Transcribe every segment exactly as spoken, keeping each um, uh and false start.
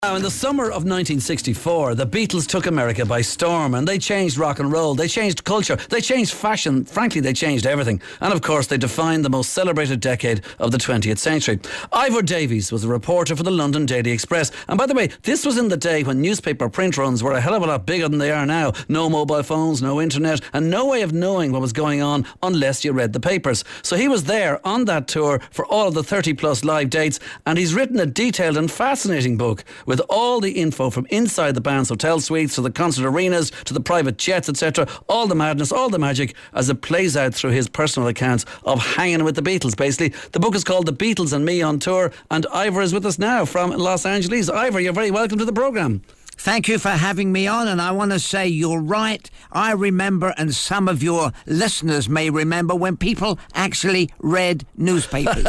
Now, in the summer of nineteen sixty-four, the Beatles took America by storm, and they changed rock and roll, they changed culture, they changed fashion, frankly they changed everything, and of course they defined the most celebrated decade of the twentieth century. Ivor Davies was a reporter for the London Daily Express, and by the way, this was in the day when newspaper print runs were a hell of a lot bigger than they are now. No mobile phones, no internet, and no way of knowing what was going on unless you read the papers. So he was there on that tour for all of the thirty plus live dates, and he's written a detailed and fascinating book with all the info from inside the band's hotel suites to the concert arenas to the private jets, et cetera. All the madness, all the magic as it plays out through his personal accounts of hanging with the Beatles, basically. The book is called The Beatles and Me on Tour, and Ivor is with us now from Los Angeles. Ivor, you're very welcome to the programme. Thank you for having me on, and I want to say you're right. I remember, and some of your listeners may remember, when people actually read newspapers.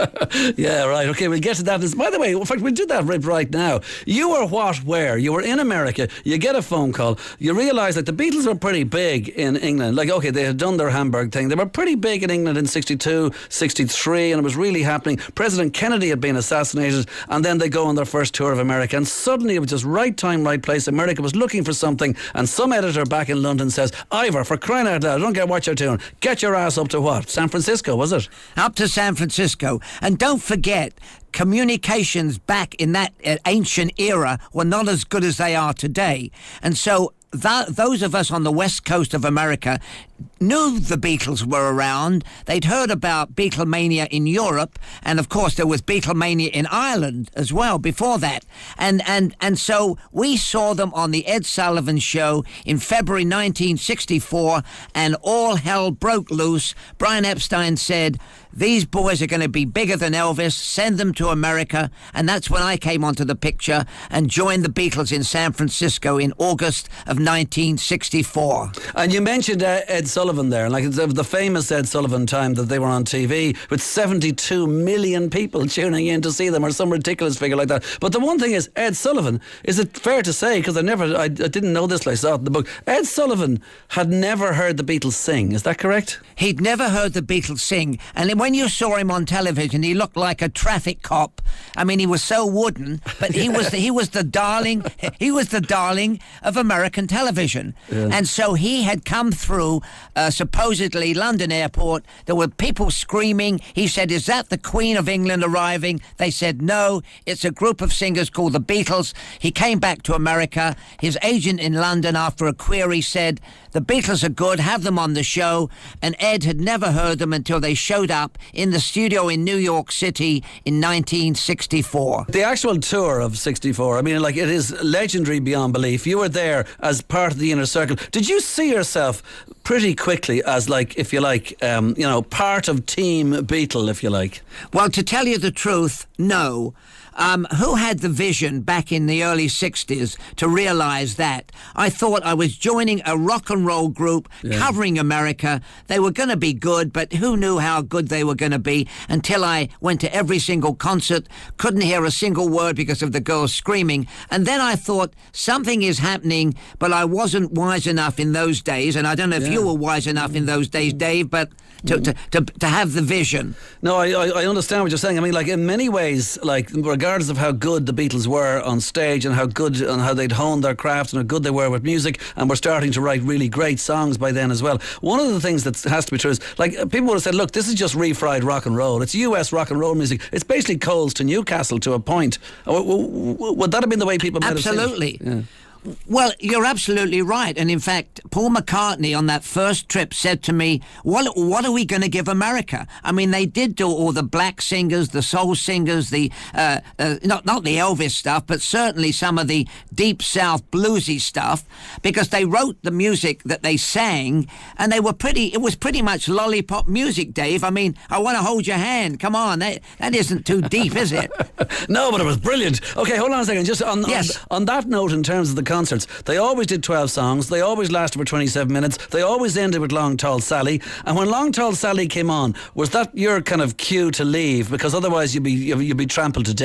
Yeah, right. Okay, we'll get to that. By the way, in fact, we'll do that right, right now. You were what, where? You were in America. You get a phone call. You realise that the Beatles were pretty big in England. Like, okay, they had done their Hamburg thing. They were pretty big in England in sixty-two, sixty-three, and it was really happening. President Kennedy had been assassinated, and then they go on their first tour of America, and suddenly it was just right time, right place. America was looking for something, and some editor back in London says, Ivor, for crying out loud, don't get what you're doing. Get your ass up to what? San Francisco, was it? Up to San Francisco. And don't forget, communications back in that uh, ancient era were not as good as they are today. And so that, those of us on the west coast of America knew the Beatles were around. They'd heard about Beatlemania in Europe, and of course there was Beatlemania in Ireland as well before that. And and and so we saw them on the Ed Sullivan Show in February nineteen sixty-four, and all hell broke loose. Brian Epstein said, these boys are going to be bigger than Elvis, send them to America. And that's when I came onto the picture and joined the Beatles in San Francisco in August of nineteen sixty-four. And you mentioned uh, Ed Sullivan there, like the, the famous Ed Sullivan time that they were on T V with seventy-two million people tuning in to see them, or some ridiculous figure like that. But the one thing is, Ed Sullivan, is it fair to say, because I never, I, I didn't know this, I saw it in the book, Ed Sullivan had never heard the Beatles sing, is that correct? He'd never heard the Beatles sing, and when you saw him on television, he looked like a traffic cop. I mean, he was so wooden, but he yeah. was the, he was the darling, he was the darling of American television. Yeah. And so he had come through uh, supposedly London airport. There were people screaming. He said, is that the Queen of England arriving? They said, no, it's a group of singers called the Beatles. He came back to America. His agent in London, after a query, said, the Beatles are good, have them on the show. And Ed had never heard them until they showed up in the studio in New York City in nineteen sixty-four. The actual tour of sixty-four, I mean, like, it is legendary beyond belief. You were there as part of the inner circle. Did you see yourself pretty quickly as, like, if you like, um, you know, part of Team Beatle, if you like? Well, to tell you the truth, no. Um, who had the vision back in the early sixties to realise that? I thought I was joining a rock and roll group yeah. covering America. They were going to be good, but who knew how good they were going to be until I went to every single concert, couldn't hear a single word because of the girls screaming. And then I thought, something is happening, but I wasn't wise enough in those days, and I don't know if yeah. you were wise enough in those days, Dave, but to, to, to, to have the vision. No, I, I understand what you're saying. I mean, like, in many ways, like, regardless of how good the Beatles were on stage and how good and how they'd honed their craft and how good they were with music, and were starting to write really great songs by then as well. One of the things that has to be true is, like, people would have said, look, this is just refried rock and roll. It's U S rock and roll music. It's basically Coles to Newcastle to a point. Would that have been the way people might have seen it? Absolutely. Yeah. Well, you're absolutely right. And in fact, Paul McCartney on that first trip said to me, what, what are we going to give America? I mean, they did do all the black singers, the soul singers, the uh, uh, not, not the Elvis stuff, but certainly some of the deep South bluesy stuff, because they wrote the music that they sang, and they were pretty, it was pretty much lollipop music, Dave. I mean, I want to hold your hand. Come on, that, that isn't too deep, is it? No, but it was brilliant. Okay, hold on a second. Just on, yes. on, on that note, in terms of the concerts, they always did twelve songs, they always lasted for twenty-seven minutes, they always ended with Long Tall Sally. And when Long Tall Sally came on, was that your kind of cue to leave, because otherwise you'd be you'd be trampled to death?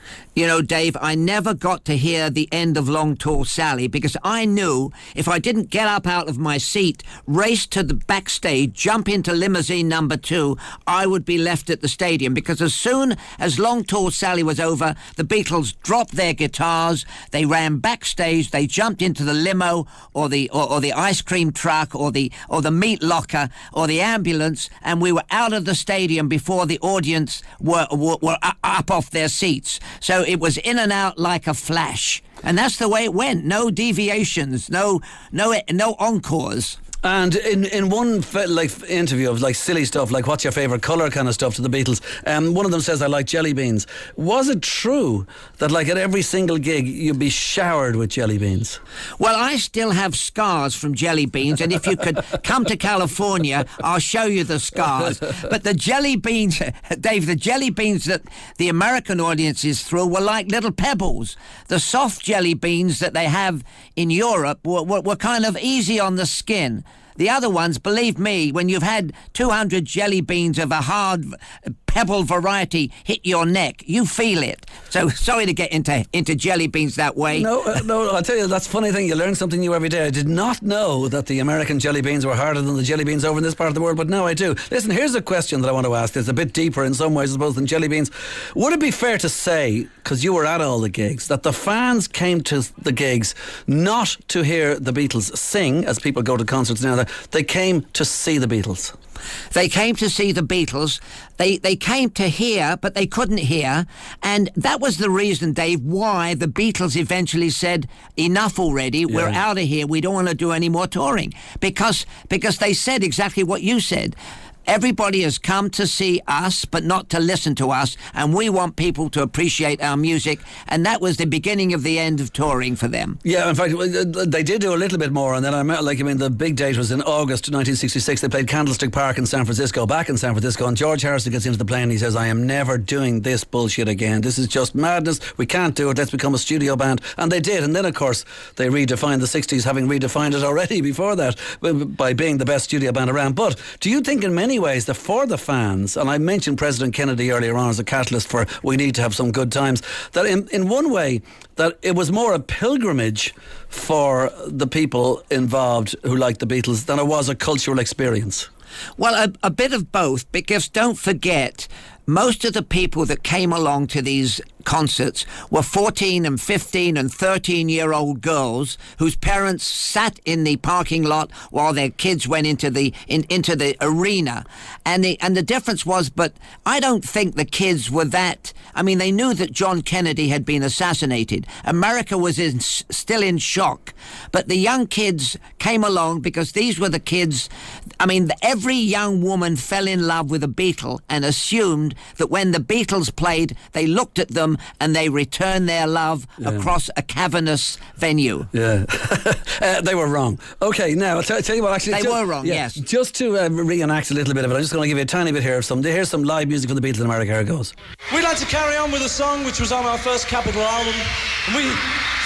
You know, Dave, I never got to hear the end of Long Tall Sally because I knew if I didn't get up out of my seat, race to the backstage, jump into limousine number two, I would be left at the stadium because as soon as Long Tall Sally was over, the Beatles dropped their guitars, they ran backstage, they jumped into the limo or the or, or the ice cream truck or the or the meat locker or the ambulance, and we were out of the stadium before the audience were were, were up off their seats. So it was in and out like a flash. And that's the way it went. No deviations, no no no encores. And in, in one fe- like interview of like silly stuff, like what's your favourite colour kind of stuff to the Beatles, um, one of them says, I like jelly beans. Was it true that like at every single gig you'd be showered with jelly beans? Well, I still have scars from jelly beans, and if you could come to California, I'll show you the scars. But the jelly beans, Dave, the jelly beans that the American audiences threw were like little pebbles. The soft jelly beans that they have in Europe were, were, were kind of easy on the skin. The other ones, believe me, when you've had two hundred jelly beans of a hard pebble variety hit your neck, you feel it. So sorry to get into into jelly beans that way. No, uh, no, I'll tell you, that's a funny thing. You learn something new every day. I did not know that the American jelly beans were harder than the jelly beans over in this part of the world, but now I do. Listen, here's a question that I want to ask. It's a bit deeper in some ways, I suppose, than jelly beans. Would it be fair to say, because you were at all the gigs, that the fans came to the gigs not to hear the Beatles sing, as people go to concerts now, they came to see the Beatles? They came to see the Beatles. They they came to hear, but they couldn't hear. And that was the reason, Dave, why the Beatles eventually said, enough already, yeah. We're out of here, we don't want to do any more touring. Because because they said exactly what you said. Everybody has come to see us, but not to listen to us, and we want people to appreciate our music, and that was the beginning of the end of touring for them. Yeah, in fact, they did do a little bit more, and then I met, like, I mean, the big date was in August nineteen sixty-six. They played Candlestick Park in San Francisco, back in San Francisco, and George Harrison gets into the plane and he says, I am never doing this bullshit again. This is just madness. We can't do it. Let's become a studio band. And they did, and then, of course, they redefined the sixties, having redefined it already before that, by being the best studio band around. But do you think in many ways that for the fans, and I mentioned President Kennedy earlier on as a catalyst for we need to have some good times, that in, in one way that it was more a pilgrimage for the people involved who liked the Beatles than it was a cultural experience? Well, a, a bit of both, because don't forget, most of the people that came along to these concerts were fourteen and fifteen and thirteen year old girls whose parents sat in the parking lot while their kids went into the in, into the arena, and the and the difference was, but I don't think the kids were that. I mean, they knew that John Kennedy had been assassinated. America was in, still in shock, but the young kids came along because these were the kids. I mean, every young woman fell in love with a Beatle and assumed that when the Beatles played, they looked at them and they returned their love yeah. across a cavernous venue. Yeah, uh, they were wrong. Okay, now I'll t- tell you what. Actually, they just, were wrong. Yeah, yes. Just to uh, reenact a little bit of it, I'm just going to give you a tiny bit here of some. Here's some live music from the Beatles in America. Here it goes. We'd like to carry on with a song which was on our first Capitol album, and we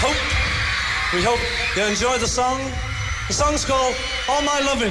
hope we hope you enjoy the song. The song's called All My Loving.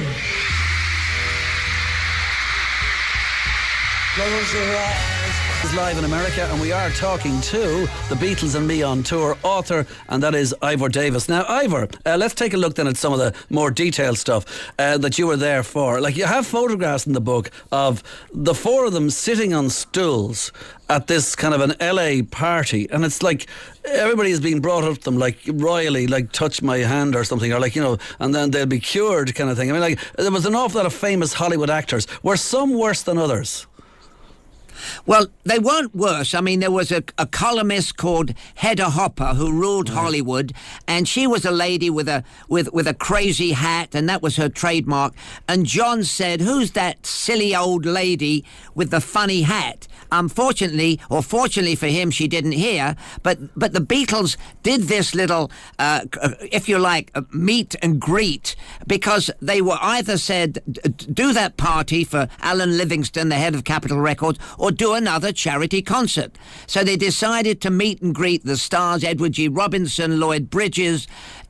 Close your eyes. Is live in America, and we are talking to the Beatles and Me on tour author, and that is Ivor Davis. Now, Ivor, uh, let's take a look then at some of the more detailed stuff uh, that you were there for. Like, you have photographs in the book of the four of them sitting on stools at this kind of an L A party, and it's like everybody is being brought up to them like royally, like touch my hand or something, or like, you know, and then they'll be cured kind of thing. I mean, like, there was an awful lot of famous Hollywood actors. Were some worse than others? Well, they weren't worse. I mean, there was a, a columnist called Hedda Hopper who ruled right. Hollywood, and she was a lady with a with with a crazy hat, and that was her trademark. And John said, "Who's that silly old lady with the funny hat?" Unfortunately, or fortunately for him, she didn't hear. But but the Beatles did this little, uh, if you like, uh, meet and greet, because they were either said, do that party for Alan Livingston, the head of Capitol Records, or do another charity concert. So they decided to meet and greet the stars, Edward G. Robinson, Lloyd Bridges,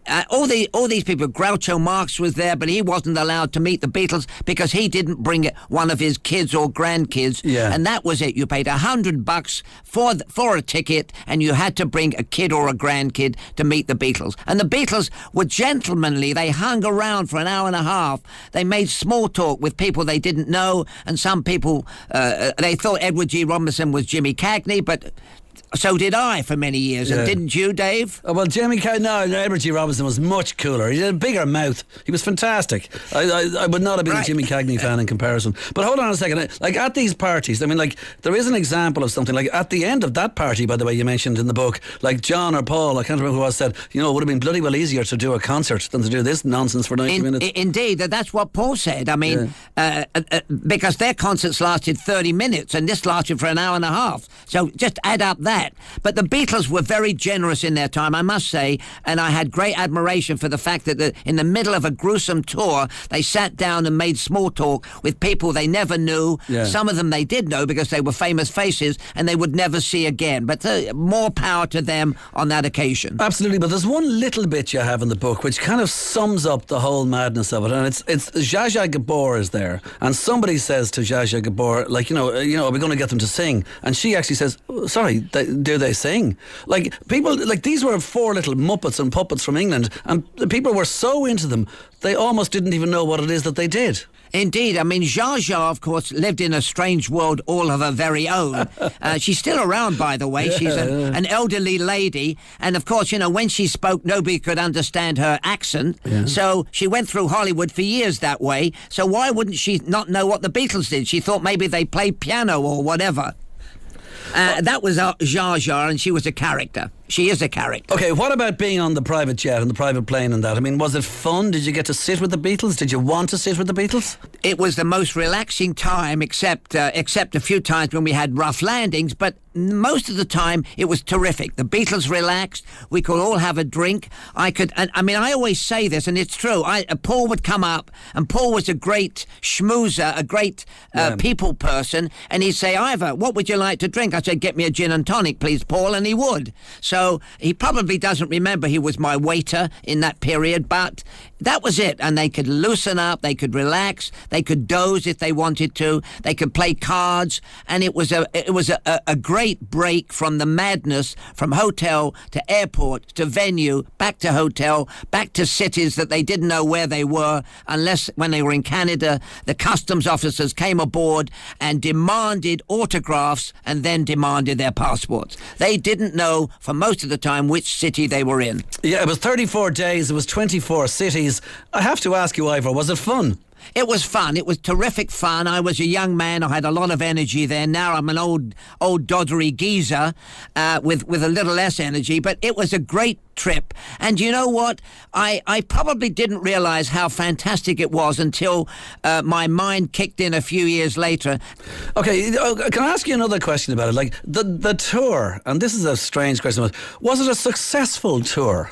uh, all the all these people, Groucho Marx was there, but he wasn't allowed to meet the Beatles because he didn't bring one of his kids or grandkids. Yeah. And that was it. You paid a hundred bucks for th- for a ticket, and you had to bring a kid or a grandkid to meet the Beatles. And the Beatles were gentlemanly. They hung around for an hour and a half. They made small talk with people they didn't know, and some people uh, they thought Edward G. Robinson was Jimmy Cagney, but so did I for many years, Yeah. and didn't you, Dave? Oh, well, Jimmy Cagney, no, no, Edward G. Robinson was much cooler. He had a bigger mouth. He was fantastic. I, I, I would not have been Right. a Jimmy Cagney fan in comparison. But hold on a second. Like, at these parties, I mean, like, there is an example of something. Like, at the end of that party, by the way, you mentioned in the book, like John or Paul, I can't remember who was, said, you know, it would have been bloody well easier to do a concert than to do this nonsense for ninety In, minutes. i- indeed, that- that's what Paul said. I mean, uh, uh, uh, because their concerts lasted thirty minutes and this lasted for an hour and a half. So just add up that. But the Beatles were very generous in their time, I must say, and I had great admiration for the fact that the, in the middle of a gruesome tour, they sat down and made small talk with people they never knew. Yeah. Some of them they did know because they were famous faces and they would never see again. But uh, more power to them on that occasion. Absolutely, but there's one little bit you have in the book which kind of sums up the whole madness of it, and it's it's Zsa Zsa Gabor is there, and somebody says to Zsa Zsa Gabor, like, you know, uh, you know, are we going to get them to sing? And she actually says, "Oh, sorry, they, do they sing?" Like, people, like, these were four little muppets and puppets from England, and the people were so into them they almost didn't even know what it is that they did. Indeed. I mean, Zsa Zsa, of course, lived in a strange world all of her very own. Uh, she's still around, by the way. She's a, an elderly lady. And, of course, you know, when she spoke, nobody could understand her accent. Yeah. So she went through Hollywood for years that way. So why wouldn't she not know what the Beatles did? She thought maybe they played piano or whatever. Uh, that was uh, Zsa Zsa, and she was a character. She is a character. Okay, what about being on the private jet and the private plane and that? I mean, was it fun? Did you get to sit with the Beatles? Did you want to sit with the Beatles? It was the most relaxing time, except uh, except a few times when we had rough landings, but most of the time it was terrific. The Beatles relaxed. We could all have a drink. I could, and, I mean, I always say this, and it's true. I, uh, Paul would come up, and Paul was a great schmoozer, a great uh, Yeah. people person, and he'd say, Ivor, what would you like to drink? I said, get me a gin and tonic, please, Paul, and he would. So he probably doesn't remember he was my waiter in that period, but that was it. And they could loosen up, they could relax, they could doze if they wanted to, they could play cards, and it was a it was a, a, a great break from the madness, from hotel to airport to venue, back to hotel, back to cities that they didn't know where they were, unless when they were in Canada, the customs officers came aboard and demanded autographs and then demanded their passports. They didn't know for most of the time which city they were in. Yeah, it was thirty-four days, it was twenty-four cities. I have to ask you, Ivor, was it fun? It was fun. It was terrific fun. I was a young man. I had a lot of energy then. Now I'm an old, old doddery geezer uh, with with a little less energy. But it was a great trip. And you know what? I, I probably didn't realise how fantastic it was until uh, my mind kicked in a few years later. Okay, uh, can I ask you another question about it? Like, the, the tour, and this is a strange question, but was it a successful tour?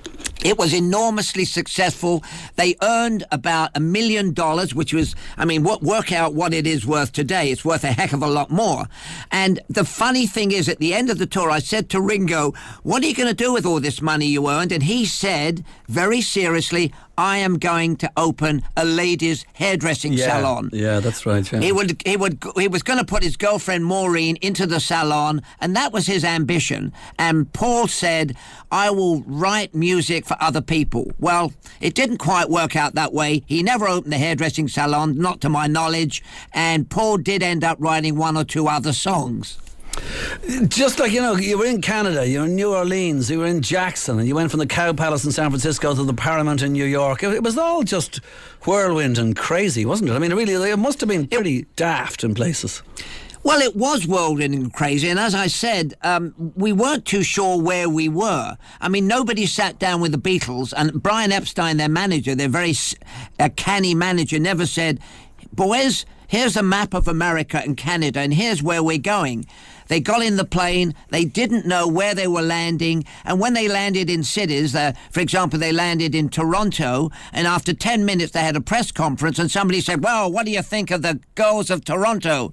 It was enormously successful. They earned about a million dollars, which was, I mean, what, work out what it is worth today. It's worth a heck of a lot more. And the funny thing is, at the end of the tour, I said to Ringo, what are you going to do with all this money you earned? And he said, very seriously, I am going to open a ladies' hairdressing Yeah, salon. yeah, that's right. Yeah. He would, he would, he was going to put his girlfriend Maureen into the salon, and that was his ambition. And Paul said, I will write music for other people. Well, it didn't quite work out that way. He never opened the hairdressing salon, not to my knowledge, and Paul did end up writing one or two other songs. Just like, you know, you were in Canada, you were in New Orleans, you were in Jackson, and you went from the Cow Palace in San Francisco to the Paramount in New York. It, it was all just whirlwind and crazy, wasn't it? I mean, it really, it must have been pretty daft in places. Well, it was whirlwind and crazy, and as I said, um, we weren't too sure where we were. I mean, nobody sat down with the Beatles, and Brian Epstein, their manager, their very uh, canny manager, never said, boys, here's a map of America and Canada, and here's where we're going. They got in the plane, they didn't know where they were landing, and when they landed in cities, uh, for example, they landed in Toronto, and after ten minutes they had a press conference, and somebody said, well, what do you think of the girls of Toronto?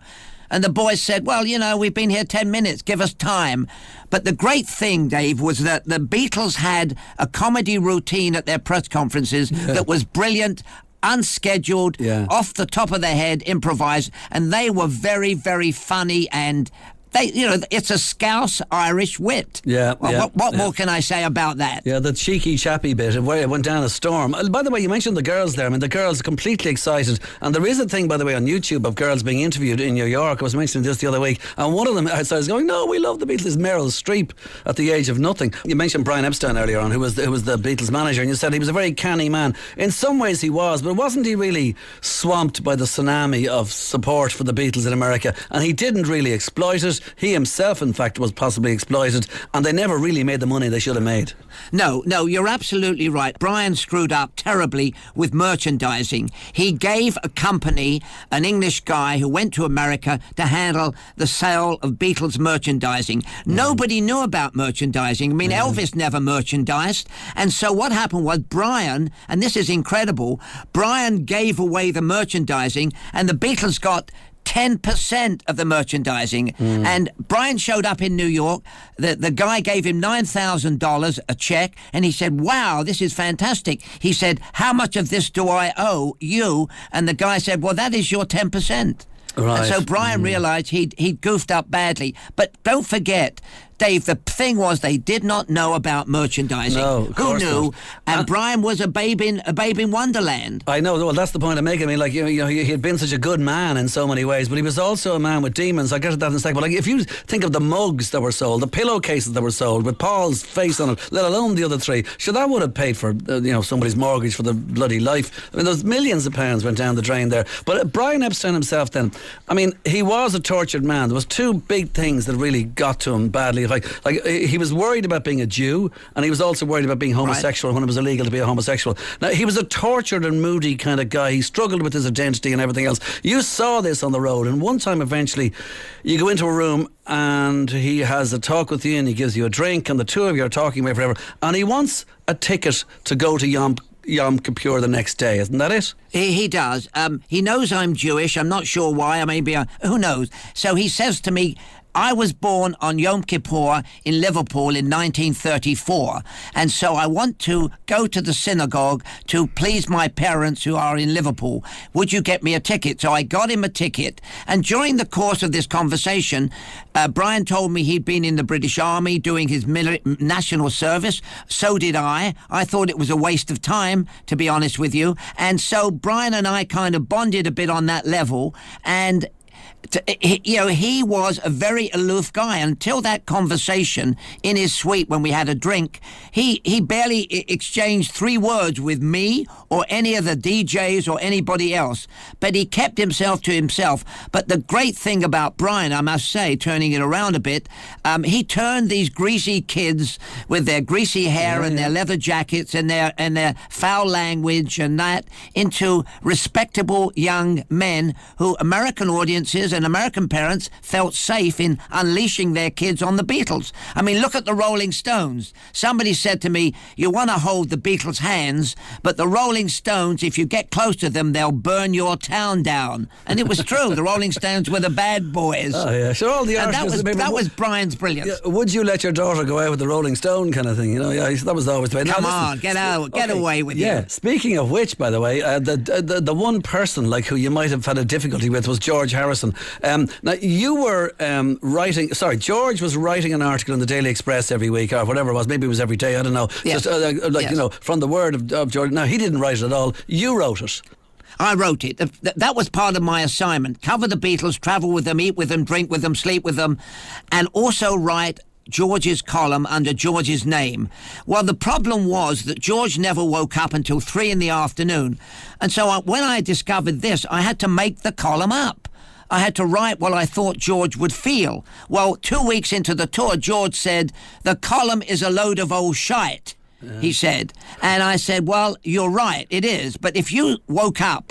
And the boys said, well, you know, we've been here ten minutes, give us time. But the great thing, Dave, was that the Beatles had a comedy routine at their press conferences yeah. that was brilliant, unscheduled, yeah. off the top of their head, improvised, and they were very, very funny and... They, you know, it's a Scouse Irish wit. Yeah. Well, yeah what what yeah. more can I say about that? Yeah, the cheeky chappy bit of where it went down a storm. Uh, by the way, you mentioned the girls there. I mean, the girls are completely excited. And there is a thing, by the way, on YouTube of girls being interviewed in New York. I was mentioning this the other week. And one of them started going, no, we love the Beatles. Meryl Streep at the age of nothing. You mentioned Brian Epstein earlier on, who was, the, who was the Beatles manager. And you said he was a very canny man. In some ways he was, but wasn't he really swamped by the tsunami of support for the Beatles in America? And he didn't really exploit it. He himself, in fact, was possibly exploited, and they never really made the money they should have made. No, no, you're absolutely right. Brian screwed up terribly with merchandising. He gave a company, an English guy who went to America to handle the sale of Beatles merchandising. Mm. Nobody knew about merchandising. I mean, mm. Elvis never merchandised. And so what happened was Brian, and this is incredible, Brian gave away the merchandising, and the Beatles got ten percent of the merchandising. Mm. And Brian showed up in New York. The, the guy gave him nine thousand dollars, a check, and he said, wow, this is fantastic. He said, how much of this do I owe you? And the guy said, well, that is your ten percent. Right. And so Brian mm. realised he'd, he'd goofed up badly. But don't forget, Dave, the thing was they did not know about merchandising. No, of Who knew? Not. And uh, Brian was a babe in a babe in Wonderland. I know. Well, that's the point I'm making. I mean, like, you know, you know, he had been such a good man in so many ways, but he was also a man with demons. I get to that in a second. But like, if you think of the mugs that were sold, the pillowcases that were sold with Paul's face on it, let alone the other three, sure, that would have paid for uh, you know somebody's mortgage for the bloody life. I mean, those millions of pounds went down the drain there. But uh, Brian Epstein himself, then, I mean, he was a tortured man. There was two big things that really got to him badly. Like, like. He was worried about being a Jew, and he was also worried about being homosexual right. when it was illegal to be a homosexual. Now, he was a tortured and moody kind of guy. He struggled with his identity and everything else. You saw this on the road, and one time eventually you go into a room and he has a talk with you and he gives you a drink, and the two of you are talking away forever, and he wants a ticket to go to Yom Yom Kippur the next day, isn't that it? He, he does. Um, he knows I'm Jewish. I'm not sure why. I maybe I, who knows. So he says to me, I was born on Yom Kippur in Liverpool in nineteen thirty-four, and so I want to go to the synagogue to please my parents who are in Liverpool. Would you get me a ticket? So I got him a ticket, and during the course of this conversation, uh, Brian told me he'd been in the British Army doing his mili- national service. So did I. I thought it was a waste of time, to be honest with you, and so Brian and I kind of bonded a bit on that level, and To, he, you know, he was a very aloof guy until that conversation in his suite when we had a drink. He he barely I- exchanged three words with me or any of the D Js or anybody else, but he kept himself to himself. But the great thing about Brian, I must say, turning it around a bit, um, he turned these greasy kids with their greasy hair yeah, and yeah. their leather jackets and their and their foul language and that into respectable young men who American audiences and American parents felt safe in unleashing their kids on the Beatles. I mean, look at the Rolling Stones. Somebody said to me, you want to hold the Beatles' hands, but the Rolling Stones, if you get close to them, they'll burn your town down. And it was true. The Rolling Stones were the bad boys. Oh, yeah. So all the and that was, that was Brian's brilliance. Yeah, would you let your daughter go out with the Rolling Stone kind of thing? You know, yeah, that was always the way. Come now, on, listen, get out, get okay. away with yeah. you. Yeah, speaking of which, by the way, uh, the, the the one person like who you might have had a difficulty with was George Harrison. Um, now, you were um, writing, sorry, George was writing an article in the Daily Express every week or whatever it was, maybe it was every day, I don't know. Yes. Just uh, like, yes. you know, from the word of, of George. Now, he didn't write it at all. You wrote it. I wrote it. That was part of my assignment. Cover the Beatles, travel with them, eat with them, drink with them, sleep with them, and also write George's column under George's name. Well, the problem was that George never woke up until three in the afternoon. And so I, when I discovered this, I had to make the column up. I had to write what I thought George would feel. Well, two weeks into the tour, George said, the column is a load of old shite, yeah. he said. And I said, well, you're right, it is. But if you woke up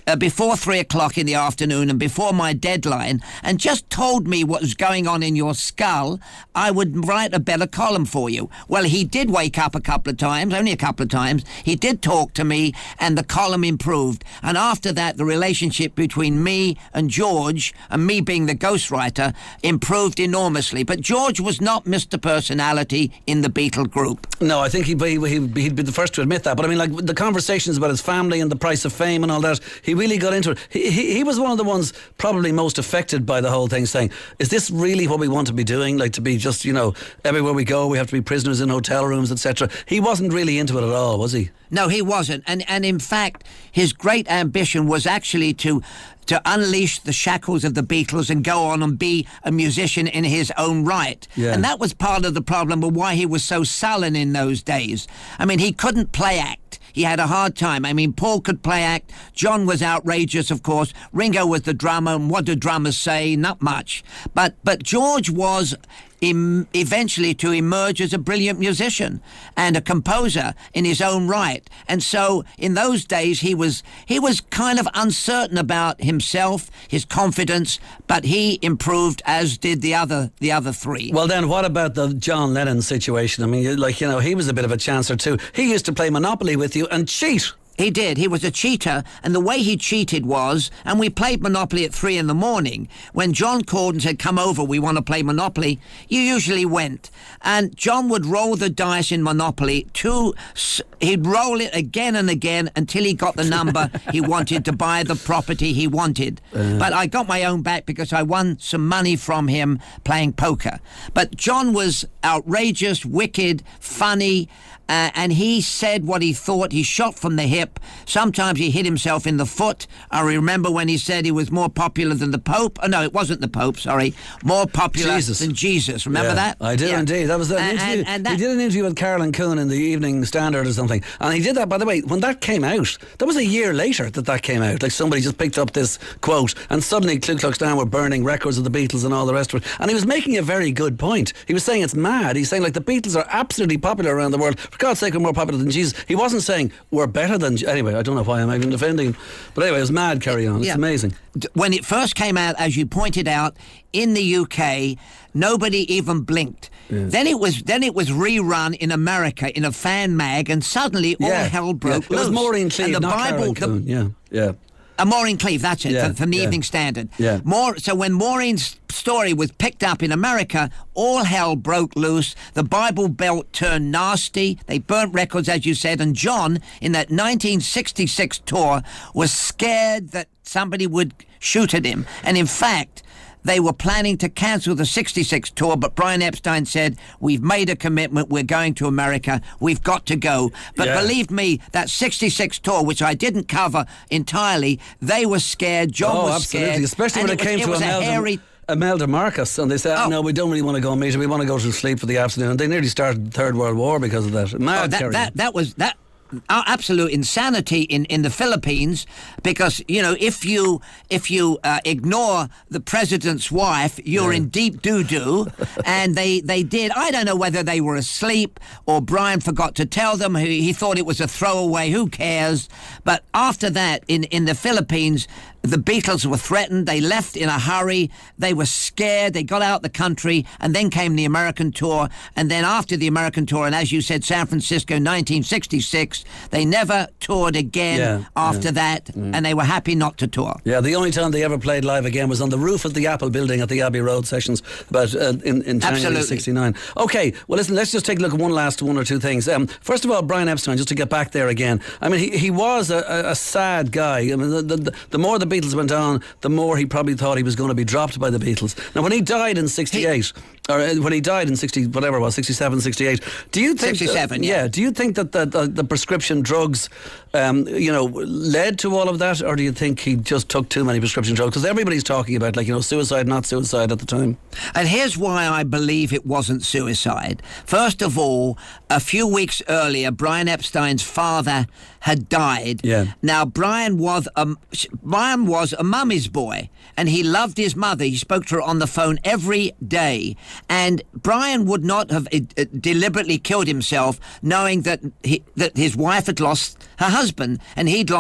uh, before three o'clock in the afternoon and before my deadline and just told me what was going on in your skull, I would write a better column for you. Well, he did wake up a couple of times, only a couple of times. He did talk to me, and the column improved. And after that, the relationship between me and George, and me being the ghostwriter, improved enormously. But George was not Mister Personality in the Beatle group. No, I think he'd be, he'd, he'd be the first to admit that. But I mean, like, the conversations about his family and the price of fame and all that, he really got into it. He, he, he was one of the ones probably most affected by the whole thing, saying, is this really what we want to be doing? Like, to be just, you know, everywhere we go, we have to be prisoners in hotel rooms, et cetera. He wasn't really into it at all, was he? No, he wasn't. And, and in fact, his great ambition was actually to to unleash the shackles of the Beatles and go on and be a musician in his own right. Yeah. And that was part of the problem of why he was so sullen in those days. I mean, he couldn't play act. He had a hard time. I mean, Paul could play act. John was outrageous, of course. Ringo was the drummer, and what do drummers say? Not much. But but George was Im- eventually to emerge as a brilliant musician and a composer in his own right. And so in those days he was he was kind of uncertain about himself, his confidence, but he improved, as did the other the other three. Well, then what about the John Lennon situation? I mean, like, you know, he was a bit of a chancer too. He used to play Monopoly with you and cheat. He did. He was a cheater, and the way he cheated was, and we played Monopoly at three in the morning. When John called and said, come over, we want to play Monopoly, you usually went. And John would roll the dice in Monopoly to, he'd roll it again and again until he got the number he wanted to buy the property he wanted. Uh. But I got my own back because I won some money from him playing poker. But John was outrageous, wicked, funny, Uh, and he said what he thought. He shot from the hip. Sometimes he hit himself in the foot. I remember when he said he was more popular than the Pope. Oh, no, it wasn't the Pope, sorry. More popular Jesus. than Jesus. Remember yeah, that? I do yeah. indeed. That was an and, interview. And, and that, he did an interview with Carolyn Coon in the Evening Standard or something. And he did that, by the way, when that came out, that was a year later that that came out. Like, somebody just picked up this quote, and suddenly Ku Klux Klan were burning records of the Beatles and all the rest of it. And he was making a very good point. He was saying it's mad. He's saying, like, the Beatles are absolutely popular around the world. For God's sake, we're more popular than Jesus. He wasn't saying we're better than... Anyway, I don't know why I'm even defending him. But anyway, it was mad. Carry on. It's yeah. amazing. When it first came out, as you pointed out, in the U K, nobody even blinked. Yeah. Then it was then it was rerun in America in a fan mag, and suddenly all yeah. hell broke yeah. loose. It was Maureen Cleave, and the not Bible, Carolyn Coon. Yeah, yeah. Uh, Maureen Cleave, that's it, yeah, from, from the yeah. Evening Standard. Yeah. More, so when Maureen's story was picked up in America, all hell broke loose. The Bible Belt turned nasty. They burnt records, as you said. And John, in that nineteen sixty-six tour, was scared that somebody would shoot at him. And in fact, they were planning to cancel the sixty-six tour, but Brian Epstein said, we've made a commitment, we're going to America, we've got to go. But yeah. believe me, that sixty-six tour, which I didn't cover entirely, they were scared, John oh, was absolutely. scared. Especially when it, it came was, to it was a Imelda, hairy... Imelda Marcus, and they said, oh. no, we don't really want to go and meet her, we want to go to sleep for the afternoon. And they nearly started the Third World War because of that. Mad oh, that, carry that, that was... that. Absolute insanity in, in the Philippines, because you know if you if you uh, ignore the president's wife, you're yeah. in deep doo doo. And they they did. I don't know whether they were asleep or Brian forgot to tell them. He, he thought it was a throwaway. Who cares? But after that, in in the Philippines, the Beatles were threatened. They left in a hurry. They were scared. They got out the country, and then came the American tour. And then after the American tour, and as you said, San Francisco, nineteen sixty-six, they never toured again yeah, after yeah. that, mm. and they were happy not to tour. Yeah, the only time they ever played live again was on the roof of the Apple building at the Abbey Road Sessions about uh, in, in January sixty-nine. Okay, well listen, let's just take a look at one last one or two things. Um, first of all, Brian Epstein, just to get back there again, I mean, he, he was a, a, a sad guy. I mean, the, the, the more the Beatles went on, the more he probably thought he was going to be dropped by the Beatles. Now, when he died in sixty-eight, he, or uh, when he died in sixty, whatever it was, sixty-seven, sixty-eight, do you think... sixty-seven, uh, yeah. yeah. Do you think that the, the, the prescription drugs, um, you know, led to all of that, or do you think he just took too many prescription drugs? Because everybody's talking about, like, you know, suicide, not suicide at the time. And here's why I believe it wasn't suicide. First of all, a few weeks earlier, Brian Epstein's father had died. Yeah. Now, Brian was a, Brian was a mummy's boy, and he loved his mother. He spoke to her on the phone every day. And Brian would not have uh, deliberately killed himself knowing that he, that his wife had lost her husband and he'd lost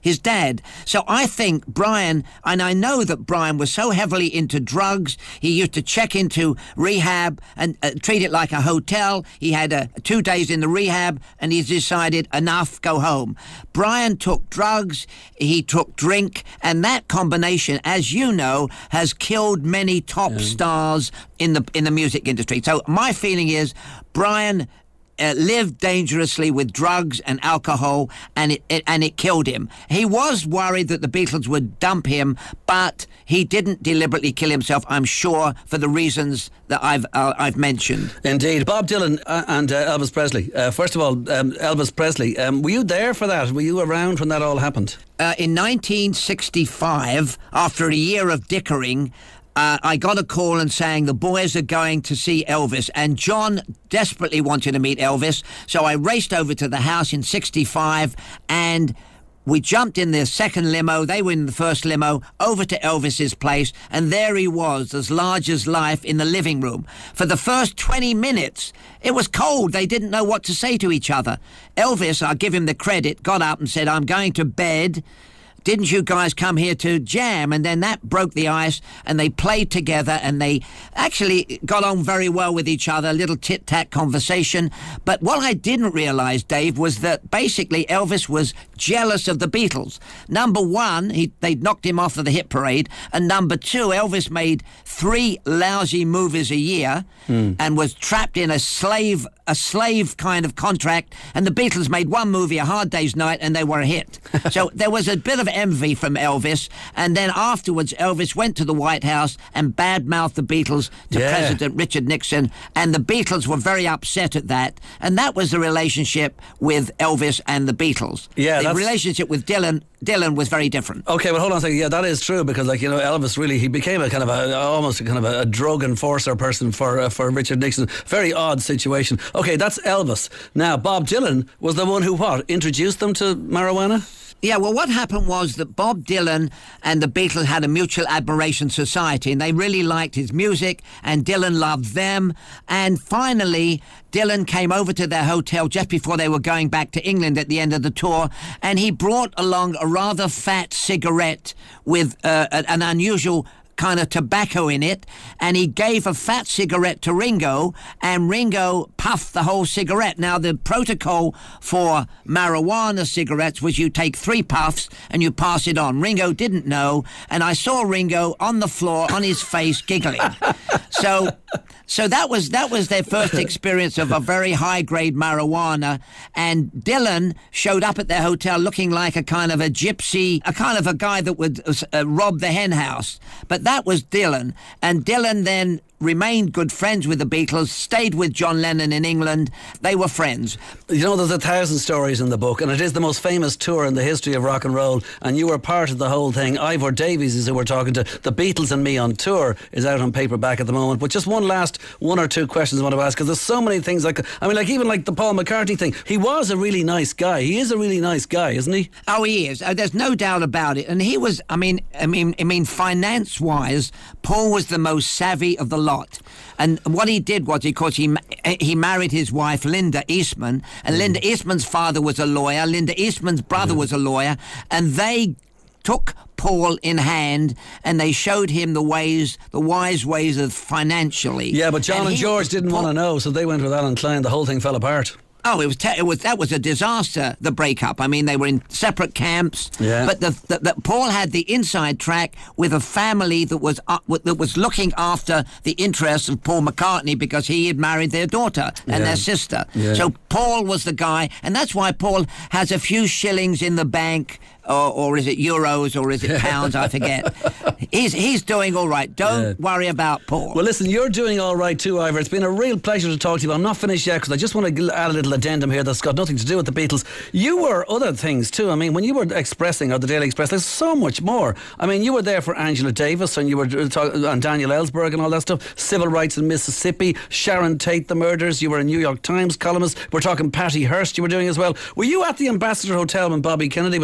his dad. So I think Brian, and I know that Brian was so heavily into drugs, he used to check into rehab and uh, treat it like a hotel. He had uh, two days in the rehab and he decided, enough, go home. Brian took drugs, he took drink, and that combination, as you know, has killed many top yeah. stars in the in the music industry. So my feeling is Brian Uh, lived dangerously with drugs and alcohol, and it, it and it killed him. He was worried that the Beatles would dump him, but he didn't deliberately kill himself, I'm sure, for the reasons that I've uh, I've mentioned. Indeed. Bob Dylan uh, and uh, Elvis Presley. Uh, first of all, um, Elvis Presley, um, were you there for that? Were you around when that all happened? Uh, in nineteen sixty-five, after a year of dickering, Uh, I got a call and saying the boys are going to see Elvis, and John desperately wanted to meet Elvis, so I raced over to the house in sixty-five and we jumped in the second limo. They were in the first limo, over to Elvis's place, and there he was, as large as life, in the living room. For the first twenty minutes, it was cold. They didn't know what to say to each other. Elvis, I'll give him the credit, got up and said, I'm going to bed. Didn't you guys come here to jam? And then that broke the ice, and they played together, and they actually got on very well with each other, a little tit-tat conversation. But what I didn't realise, Dave, was that basically Elvis was jealous of the Beatles. Number one, he, they'd knocked him off of the hit parade, and number two, Elvis made three lousy movies a year mm. and was trapped in a slave a slave kind of contract, and the Beatles made one movie, A Hard Day's Night, and they were a hit. So there was a bit of envy from Elvis, and then afterwards Elvis went to the White House and badmouthed the Beatles to yeah. President Richard Nixon, and the Beatles were very upset at that, and that was the relationship with Elvis and the Beatles. Yeah, the that's... relationship with Dylan Dylan was very different. Okay, well, hold on a second. Yeah, that is true, because, like, you know, Elvis really, he became a kind of a, almost a kind of a, a drug enforcer person for uh, for Richard Nixon. Very odd situation. Okay, that's Elvis. Now, Bob Dylan was the one who, what, introduced them to marijuana? Yeah, well, what happened was that Bob Dylan and the Beatles had a mutual admiration society, and they really liked his music, and Dylan loved them. And finally, Dylan came over to their hotel just before they were going back to England at the end of the tour, and he brought along a rather fat cigarette with uh, an unusual kind of tobacco in it, and he gave a fat cigarette to Ringo, and Ringo puffed the whole cigarette. Now, the protocol for marijuana cigarettes was you take three puffs and you pass it on. Ringo didn't know, and I saw Ringo on the floor, on his face, giggling. So... So that was that was their first experience of a very high-grade marijuana, and Dylan showed up at their hotel looking like a kind of a gypsy, a kind of a guy that would uh, rob the hen house. But that was Dylan, and Dylan then remained good friends with the Beatles, stayed with John Lennon in England. They were friends. You know, there's a thousand stories in the book, and it is the most famous tour in the history of rock and roll, and you were part of the whole thing. Ivor Davies is who we're talking to. The Beatles and Me on Tour is out on paperback at the moment. But just one last one or two questions I want to ask, because there's so many things. Like, I mean, like even like the Paul McCartney thing. He was a really nice guy. He is a really nice guy, isn't he? Oh, he is. Uh, there's no doubt about it. And he was, I mean, I mean, I mean, finance-wise, Paul was the most savvy of the lot. And what he did was, of course, he he married his wife, Linda Eastman, and mm. Linda Eastman's father was a lawyer, Linda Eastman's brother mm. was a lawyer, and they took Paul in hand, and they showed him the ways, the wise ways of financially. Yeah, but John and, and he, George didn't Paul, want to know, so they went with Alan Klein. The whole thing fell apart. Oh, it was te- it was that was a disaster. The breakup. I mean, they were in separate camps. Yeah. But the, the, the Paul had the inside track with a family that was uh, that was looking after the interests of Paul McCartney, because he had married their daughter and yeah. their sister. Yeah. So Paul was the guy, and that's why Paul has a few shillings in the bank. Or, or is it euros, or is it pounds? I forget. He's he's doing all right. Don't yeah. worry about Paul. Well, listen, you're doing all right too, Ivor. It's been a real pleasure to talk to you. But I'm not finished yet, because I just want to add a little addendum here that's got nothing to do with the Beatles. You were other things too. I mean, when you were expressing, or the Daily Express, there's so much more. I mean, you were there for Angela Davis, and you were talking on Daniel Ellsberg and all that stuff. Civil rights in Mississippi, Sharon Tate, the murders. You were a New York Times columnist. We're talking Patty Hearst. You were doing as well. Were you at the Ambassador Hotel when Bobby Kennedy was assassinated?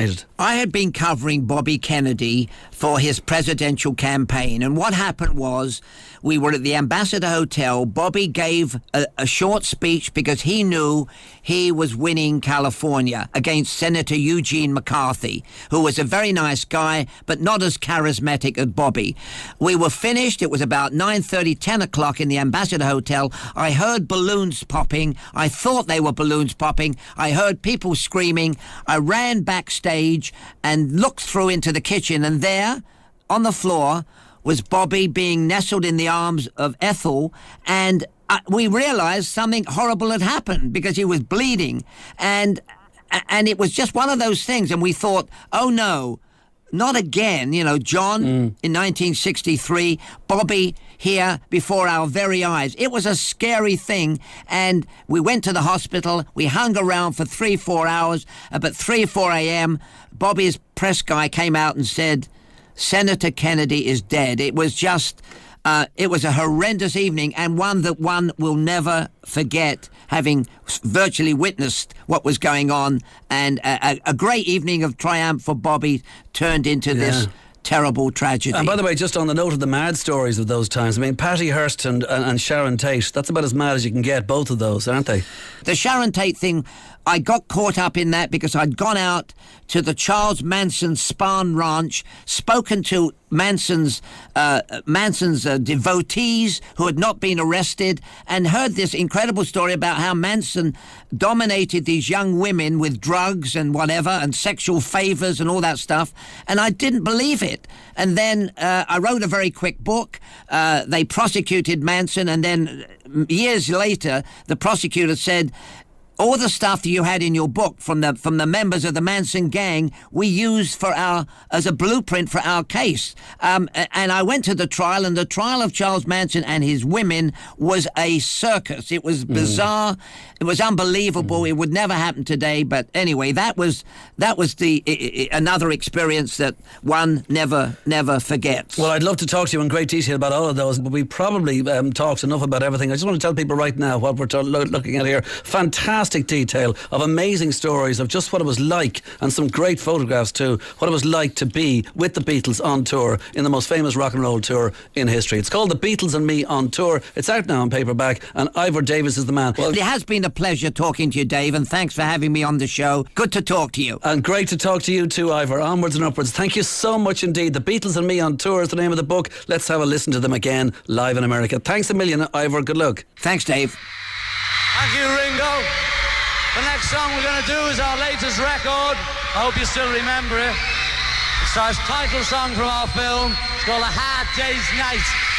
fascinated. I had been covering Bobby Kennedy for his presidential campaign, and what happened was we were at the Ambassador Hotel. Bobby gave a, a short speech because he knew he was winning California against Senator Eugene McCarthy, who was a very nice guy, but not as charismatic as Bobby. We were finished. It was about nine thirty, ten o'clock in the Ambassador Hotel. I heard balloons popping. I thought they were balloons popping. I heard people screaming. I ran backstage and looked through into the kitchen, and there, on the floor, was Bobby being nestled in the arms of Ethel, and uh, we realized something horrible had happened because he was bleeding, and and it was just one of those things, and we thought, oh no, not again. You know, John mm. in nineteen sixty-three, Bobby here before our very eyes. It was a scary thing, and we went to the hospital. We hung around for three, four hours. About three, four a.m., Bobby's press guy came out and said, Senator Kennedy is dead. It was just, uh, it was a horrendous evening, and one that one will never forget, having virtually witnessed what was going on. And a, a great evening of triumph for Bobby turned into yeah. this terrible tragedy. And by the way, just on the note of the mad stories of those times, I mean, Patty Hearst and, and, and Sharon Tate, that's about as mad as you can get, both of those, aren't they? The Sharon Tate thing, I got caught up in that because I'd gone out to the Charles Manson Spahn Ranch, spoken to Manson's uh, Manson's uh, devotees who had not been arrested, and heard this incredible story about how Manson dominated these young women with drugs and whatever, and sexual favors and all that stuff, and I didn't believe it. And then uh, I wrote a very quick book. Uh, they prosecuted Manson, and then years later, the prosecutor said, all the stuff that you had in your book from the from the members of the Manson gang, we used for our as a blueprint for our case. Um, and I went to the trial, and the trial of Charles Manson and his women was a circus. It was bizarre. Mm. It was unbelievable. Mm. It would never happen today. But anyway, that was that was the I, I, another experience that one never never forgets. Well, I'd love to talk to you in great detail about all of those, but we probably um, talked enough about everything. I just want to tell people right now what we're t- looking at here. Fantastic detail of amazing stories of just what it was like, and some great photographs too, what it was like to be with the Beatles on tour in the most famous rock and roll tour in history. It's called The Beatles and Me on Tour. It's out now on paperback, and Ivor Davis is the man. Well, it has been a pleasure talking to you, Dave, and thanks for having me on the show. Good to talk to you. And great to talk to you too, Ivor. Onwards and upwards. Thank you so much indeed. The Beatles and Me on Tour is the name of the book. Let's have a listen to them again live in America. Thanks a million, Ivor. Good luck. Thanks, Dave. Thank you, Ringo. The next song we're going to do is our latest record. I hope you still remember it. It's our title song from our film. It's called A Hard Day's Night.